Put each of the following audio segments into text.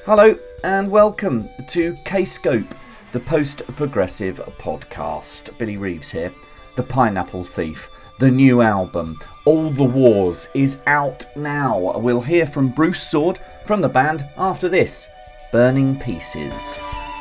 Hello and welcome to K-Scope, the post-progressive podcast. Billy Reeves here. The Pineapple Thief, the new album, All the Wars, is out now. We'll hear from Bruce Sword from the band after this, Burning Pieces.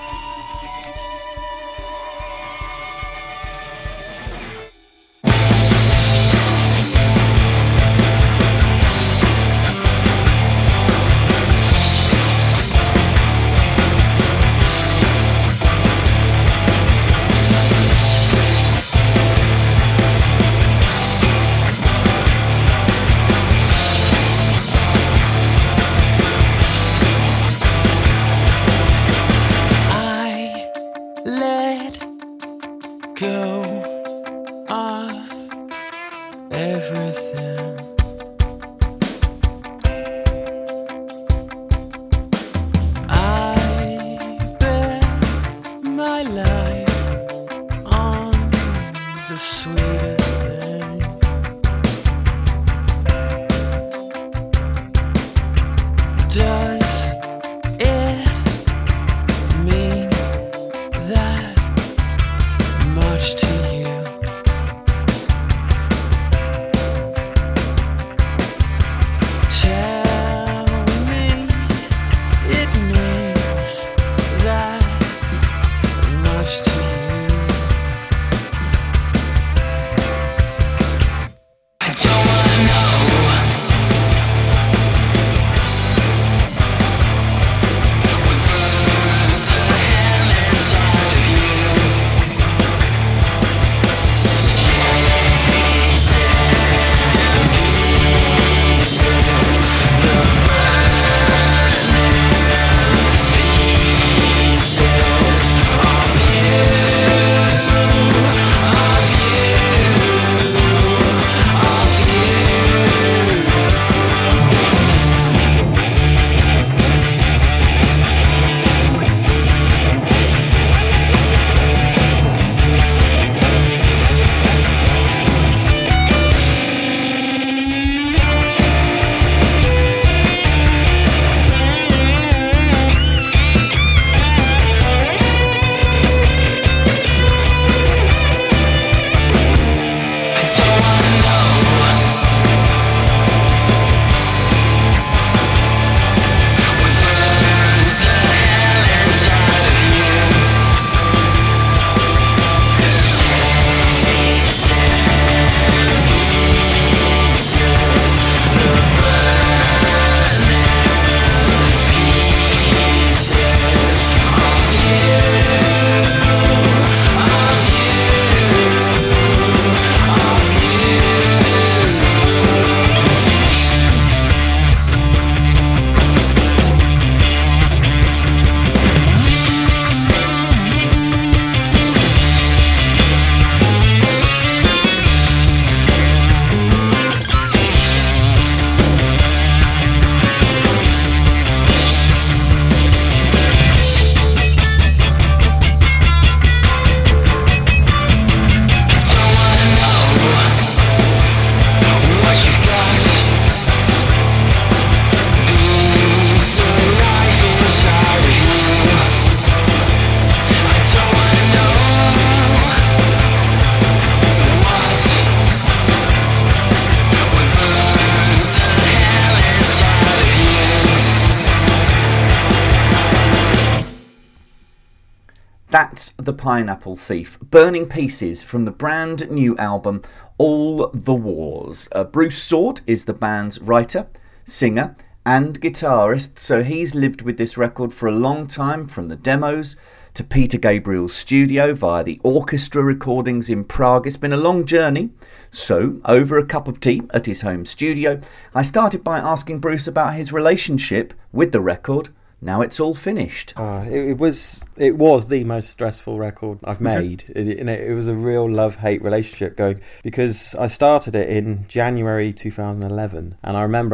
That's The Pineapple Thief, Burning Pieces from the brand new album All the Wars. Bruce Sword is the band's writer, singer and guitarist, so he's lived with this record for a long time, from the demos to Peter Gabriel's studio via the orchestra recordings in Prague. It's been a long journey, so over a cup of tea at his home studio, I started by asking Bruce about his relationship with the record now it's all finished. It was the most stressful record I've made. It was a real love-hate relationship going, because I started it in January 2011, and I remember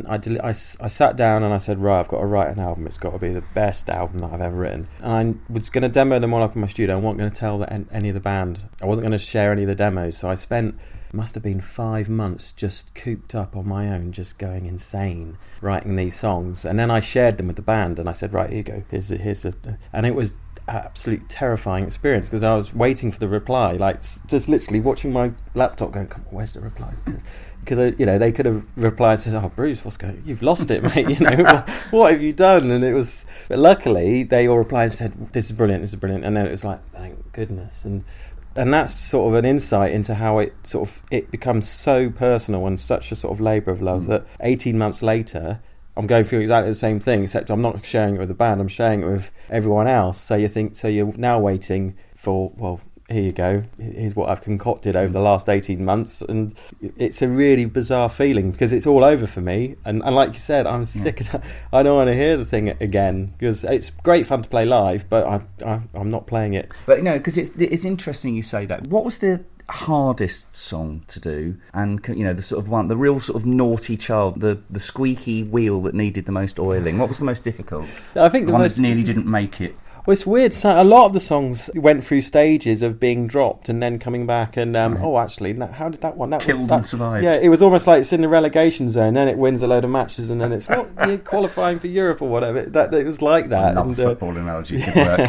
I sat down and I said, right, I've got to write an album. It's got to be the best album that I've ever written. And I was going to demo them all up in my studio. I wasn't going to tell any of the band. I wasn't going to share any of the demos. So I spent must have been 5 months just cooped up on my own, just going insane, writing these songs. And then I shared them with the band, and I said, right, here you go, here's a, and it was absolute terrifying experience, because I was waiting for the reply, like just literally watching my laptop going, come on, where's the reply? Because they could have replied and said, oh, Bruce, what's going on? You've lost it, mate, what have you done? And it was, but luckily they all replied and said, this is brilliant, and then it was like, thank goodness. And that's sort of an insight into how it becomes so personal and such a sort of labour of love that 18 months later I'm going through exactly the same thing, except I'm not sharing it with the band, I'm sharing it with everyone else. So you're now waiting for, well, here you go, here's what I've concocted over the last 18 months. And it's a really bizarre feeling, because it's all over for me. And like you said, I'm sick of that. I don't want to hear the thing again, because it's great fun to play live, but I'm not playing it. But because it's interesting you say that. What was the hardest song to do? And the sort of one, the real sort of naughty child, the squeaky wheel that needed the most oiling. What was the most difficult? I think the one that nearly didn't make it. Well, it's weird. So a lot of the songs went through stages of being dropped and then coming back. And actually, how did that one? Killed and survived. Yeah, it was almost like it's in the relegation zone. Then it wins a load of matches, and then it's you're qualifying for Europe or whatever. It was like that. Football analogy could work.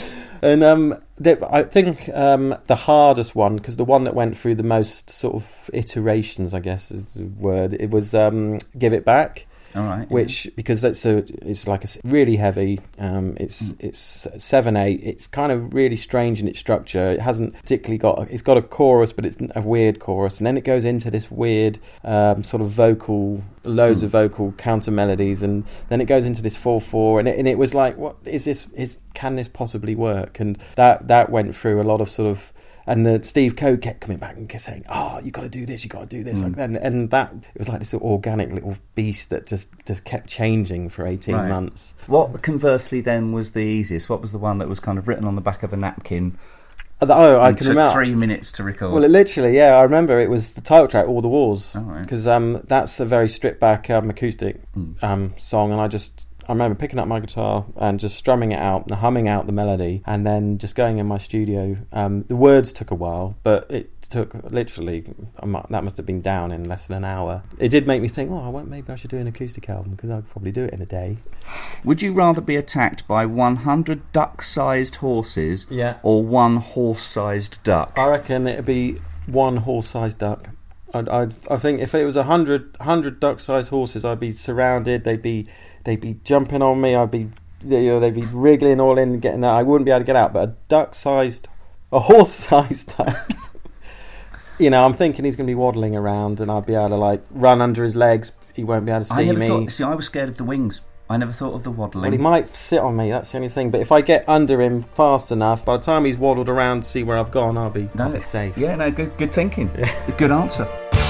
And I think the hardest one, because the one that went through the most sort of iterations, I guess is the word, it was Give It Back. All right, which, because it's like a really heavy, it's 7/8. It's kind of really strange in its structure. It hasn't particularly it's got a chorus, but it's a weird chorus, and then it goes into this weird sort of vocal, loads of vocal counter melodies, and then it goes into this 4/4, and it was like, what is this? Can this possibly work? And that went through a lot of sort of. And Steve Coe kept coming back and saying, "Oh, you got to do this, you got to do this." Like that, and that it was like this organic little beast that just kept changing for 18 months. What conversely then was the easiest? What was the one that was kind of written on the back of a napkin? I can remember. 3 minutes to record. Well, literally, I remember it was the title track, All the Walls, because that's a very stripped back acoustic song, and I remember picking up my guitar and just strumming it out and humming out the melody, and then just going in my studio. The words took a while, but it took literally, that must have been down in less than an hour. It did make me think, maybe I should do an acoustic album, because I'd probably do it in a day. Would you rather be attacked by 100 duck-sized horses or one horse-sized duck? I reckon it'd be one horse-sized duck. I think if it was 100 duck-sized horses, I'd be surrounded. They'd be jumping on me. They'd be wriggling all in and getting out. I wouldn't be able to get out. But a horse-sized duck. I'm thinking he's going to be waddling around, and I'd be able to run under his legs. He won't be able to see me. I was scared of the wings. I never thought of the waddling. Well, he might sit on me, that's the only thing. But if I get under him fast enough, by the time he's waddled around to see where I've gone, I'll be safe. Yeah, no, good thinking. Good answer.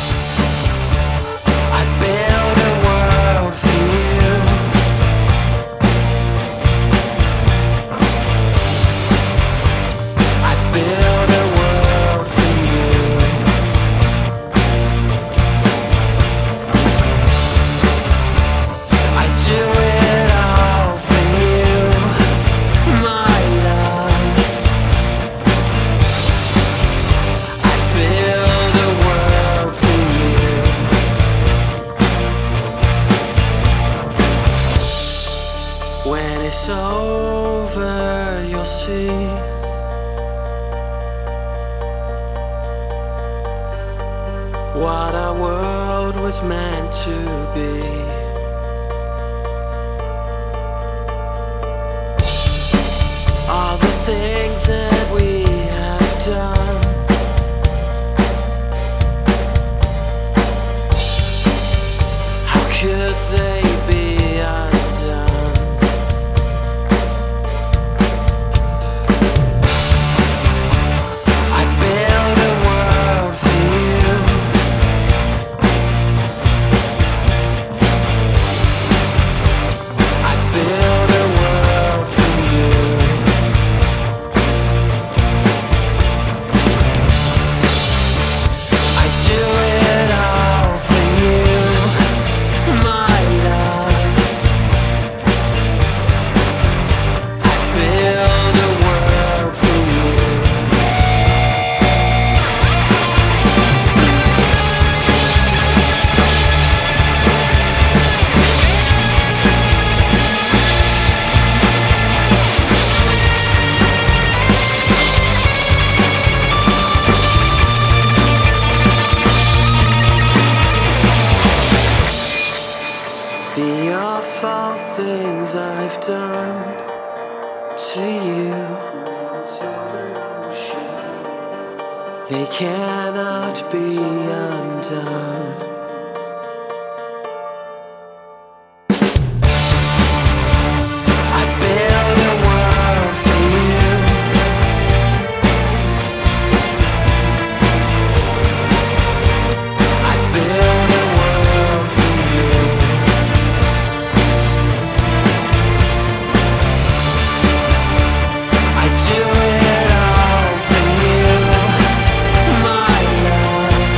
it's over, you'll see. What our world was meant to be. All the things that we have done, how could they be undone? I built a world for you. cannot be undone. I build a world for you. I build a world for you. I do it all for you, my love.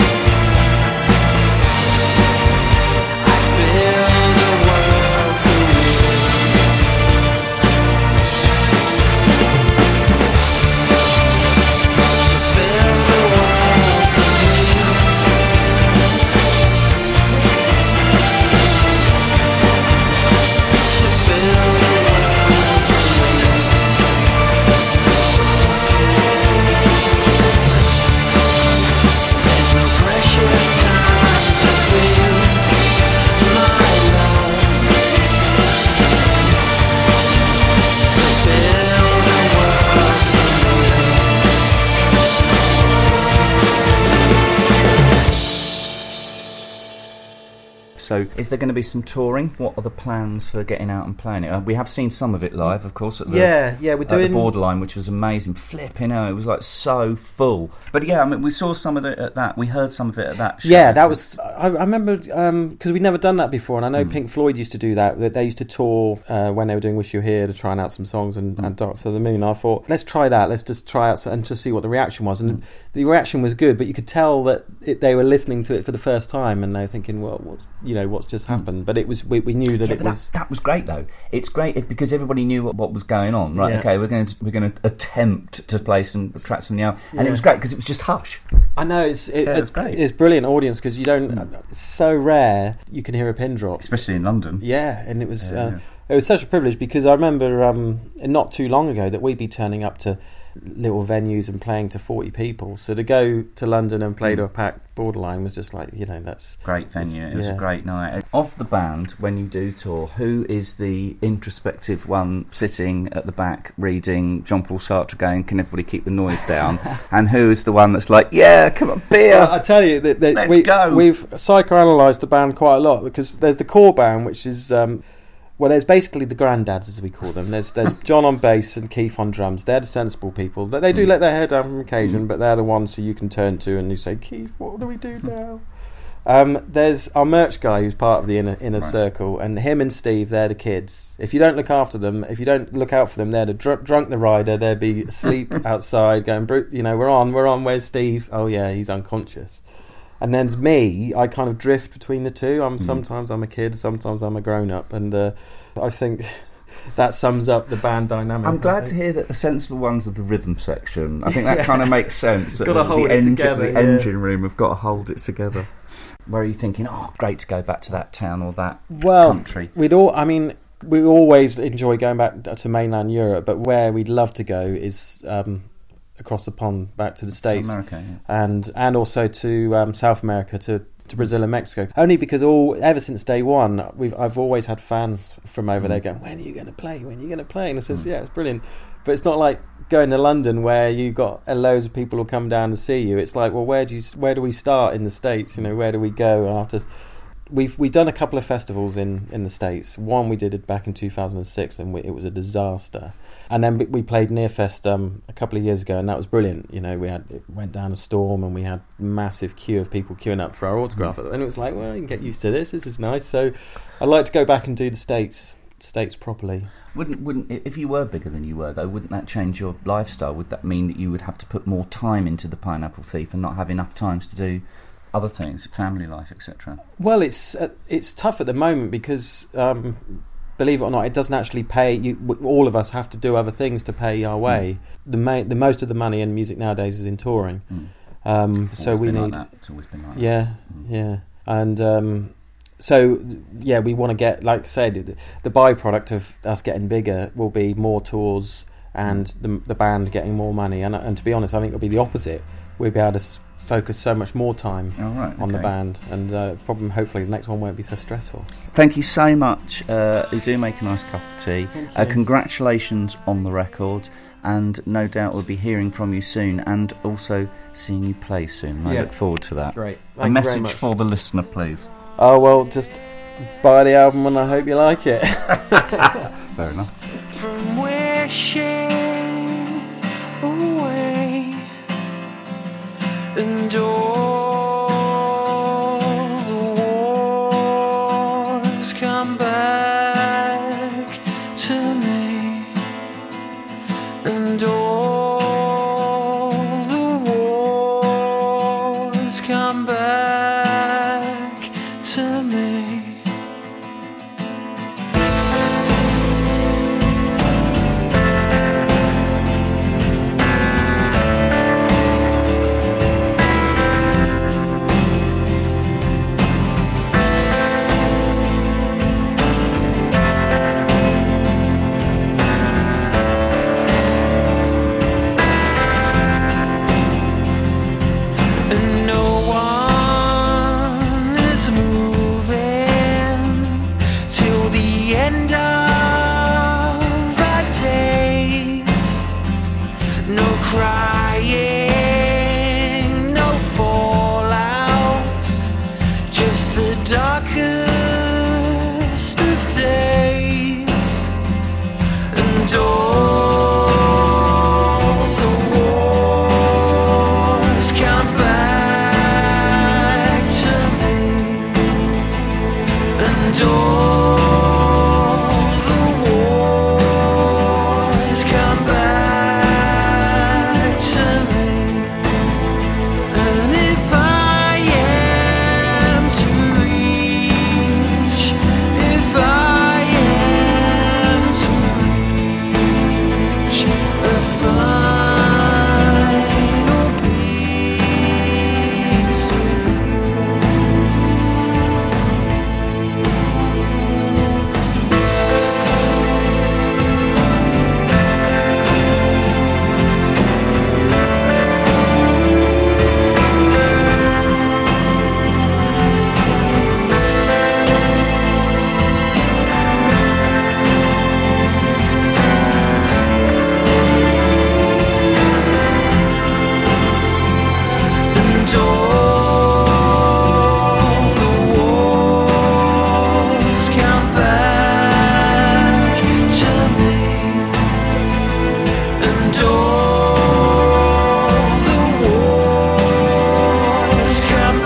I build a world for you. So build a world for me. So build a world for me. There's no precious time to build, my love. So build a world for me. So, is there going to be some touring? What are the plans for getting out and playing it? We have seen some of it live, of course, at the, we're at the Borderline, which was amazing. Flipping out, it was like so full. But yeah, I mean, we saw some of it at that. We heard some of it at that show. Yeah, that was. I remember because we'd never done that before, and I know Pink Floyd used to do that. That they used to tour when they were doing "Wish You Were Here" to try out some songs and "Dark Side of the Moon." I thought, let's try that. Let's just try out and just see what the reaction was. And the reaction was good, but you could tell that they were listening to it for the first time, and they were thinking, well, what's just happened? But it was. We knew that it was. That was great though. It's great because everybody knew what was going on. Right? Yeah. Okay, we're going to attempt to play some tracks from the album, and it was great because it was just hush. I know it's great. It's brilliant audience because you don't. It's so rare you can hear a pin drop, Especially in London. Yeah, and it was it was such a privilege because I remember not too long ago that we'd be turning up to little venues and playing to 40 people. So to go to London and play to a packed Borderline was just like, that's Great venue. It was a great night. Of the band, when you do tour, who is the introspective one sitting at the back reading Jean-Paul Sartre going, can everybody keep the noise down? And who is the one that's like, yeah, come on, beer. Well, I tell you, Let's go. We've psychoanalyzed the band quite a lot because there's the core band, which is there's basically the granddads, as we call them. There's John on bass and Keith on drums. They're the sensible people. They do let their hair down from occasion, but they're the ones who you can turn to and you say, Keith, what do we do now? There's our merch guy who's part of the inner circle, and him and Steve, they're the kids. If you don't look after them, if you don't look out for them, they're the drunk the rider. They'd be asleep outside going, we're on, where's Steve? Oh yeah, he's unconscious. And then me, I kind of drift between the two. Sometimes I'm a kid, sometimes I'm a grown-up, and I think that sums up the band dynamic. I'm glad to hear that the sensible ones are the rhythm section. I think that kind of makes sense. Got to hold it together. The engine room have got to hold it together. Where are you thinking, great to go back to that town or that country? We always enjoy going back to mainland Europe, but where we'd love to go is across the pond back to the States, America, and also to South America, to Brazil and Mexico. Only because ever since day one, I've always had fans from over there going, when are you going to play? When are you going to play? And I says, yeah, it's brilliant. But it's not like going to London where you got loads of people who come down to see you. It's like, well, where do we start in the States? Where do we go after? We've done a couple of festivals in the States. One we did it back in 2006, and it was a disaster. And then we played Nearfest a couple of years ago, and that was brilliant. It went down a storm, and we had massive queue of people queuing up for our autograph. And it was like, well, you can get used to this. This is nice. So I'd like to go back and do the States properly. Wouldn't if you were bigger than you were though? Wouldn't that change your lifestyle? Would that mean that you would have to put more time into the Pineapple Thief and not have enough times to do other things, family life, etc.? Well, it's tough at the moment because believe it or not, it doesn't actually pay. All of us have to do other things to pay our way. The most of the money in music nowadays is in touring. So we need. It's always been like that. Yeah, and so yeah, we want to get, like I said, the byproduct of us getting bigger will be more tours and the band getting more money. And to be honest, I think it'll be the opposite. We'll be able to focus so much more time on the band, and hopefully the next one won't be so stressful. Thank you so much. You do make a nice cup of tea. Congratulations on the record, and no doubt we'll be hearing from you soon, and also seeing you play soon. I look forward to that. Great. A Thank you very message much. for the listener, please. Oh, well, just buy the album and I hope you like it. Fair enough. From wishing away, and all the wars come back to me, and all the wars come back to me. And no one is moving till the end of our days. No crying, no fallout, just the darkest of days. And all the wars come back to me, and all the wars come back to me. And if I am to reach, if I am to reach a final peace with you. And all the wars come back to me, and all the wars come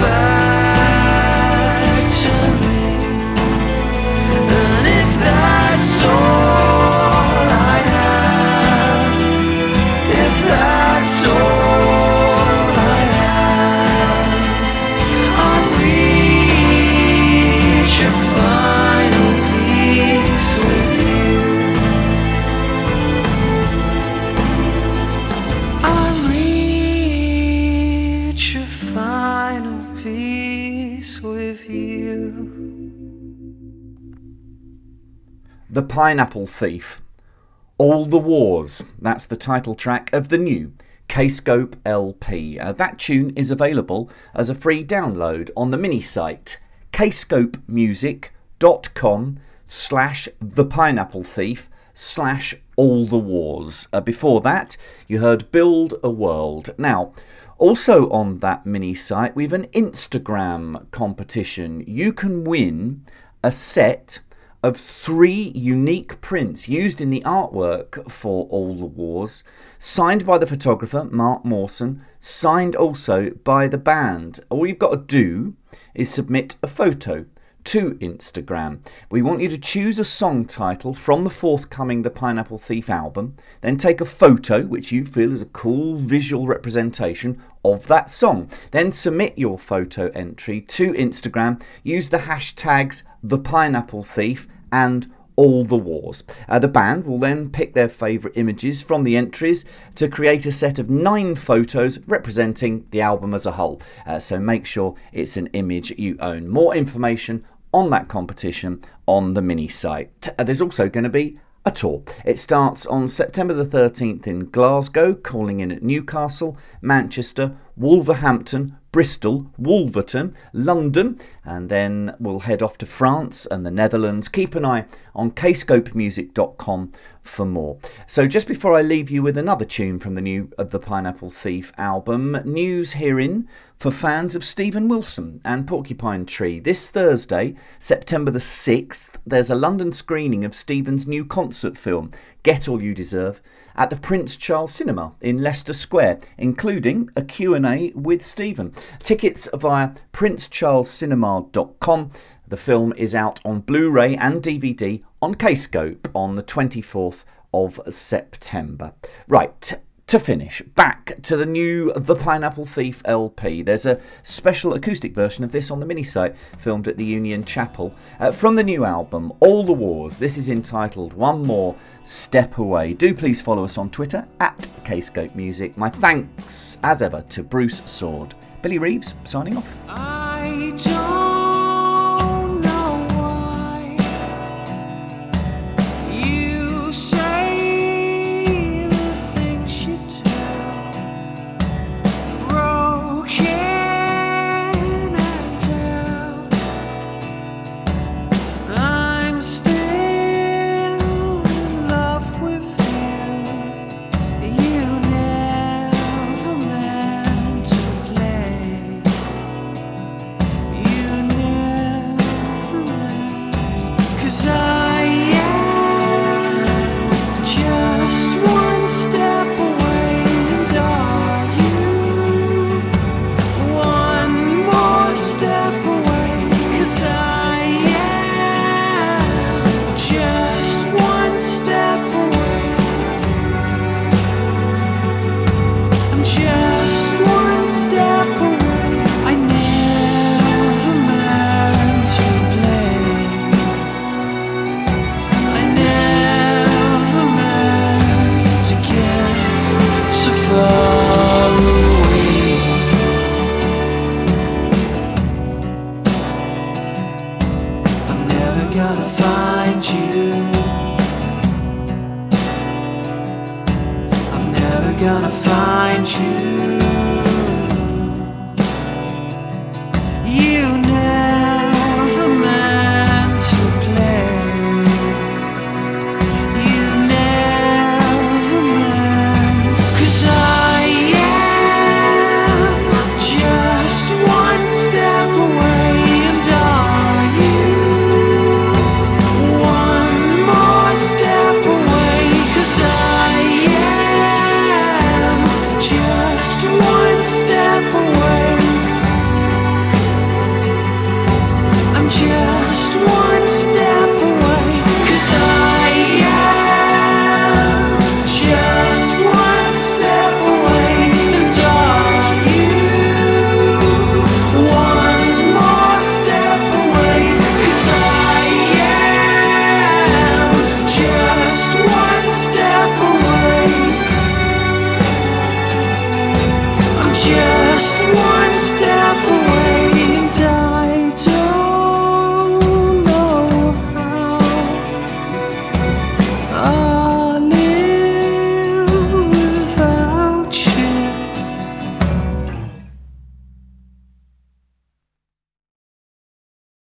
back to me. And if that's all I have, if that's all I have, I'll reach a final peace with you. I'll reach a final peace with you. The Pineapple Thief. All the Wars. That's the title track of the new Kscope LP. That tune is available as a free download on the mini site kscopemusic.com/thepineapplethief/all the wars. Before that, you heard Build a World. Now, also on that mini site, we've an Instagram competition. You can win a set of 3 unique prints used in the artwork for All the Wars, signed by the photographer Mark Mawson, signed also by the band. All you've got to do is submit a photo to Instagram. We want you to choose a song title from the forthcoming The Pineapple Thief album, then take a photo which you feel is a cool visual representation of that song. Then submit your photo entry to Instagram. Use the hashtags The Pineapple Thief and All the Wars. The band will then pick their favourite images from the entries to create a set of 9 photos representing the album as a whole. So make sure it's an image you own. More information on that competition on the mini site. There's also going to be a tour. It starts on September the 13th in Glasgow, calling in at Newcastle, Manchester, Wolverhampton, Bristol, Wolverton, London, and then we'll head off to France and the Netherlands. Keep an eye on kscopemusic.com for more. So just before I leave you with another tune from the new of the Pineapple Thief album, news herein for fans of Stephen Wilson and Porcupine Tree. This Thursday, September the 6th, there's a London screening of Stephen's new concert film, Get All You Deserve, at the Prince Charles Cinema in Leicester Square, including a Q&A with Stephen. Tickets via princecharlescinema.com. The film is out on Blu-ray and DVD on Kscope on the 24th of September. Right, to finish, back to the new The Pineapple Thief LP. There's a special acoustic version of this on the mini-site, filmed at the Union Chapel. From the new album, All the Wars, this is entitled One More Step Away. Do please follow us on Twitter, at Kscope Music. My thanks, as ever, to Bruce Sword. Billy Reeves, signing off. I don't know why you say the things you do, broken and down. I'm still in love with you. You never meant to play. You never meant. 'Cause I am just one step away, and are you one more step away? 'Cause I am just one step away. I'm just one step away. I never meant to play. I never meant to get so far away. I'm never gonna find you. I'm never gonna find you.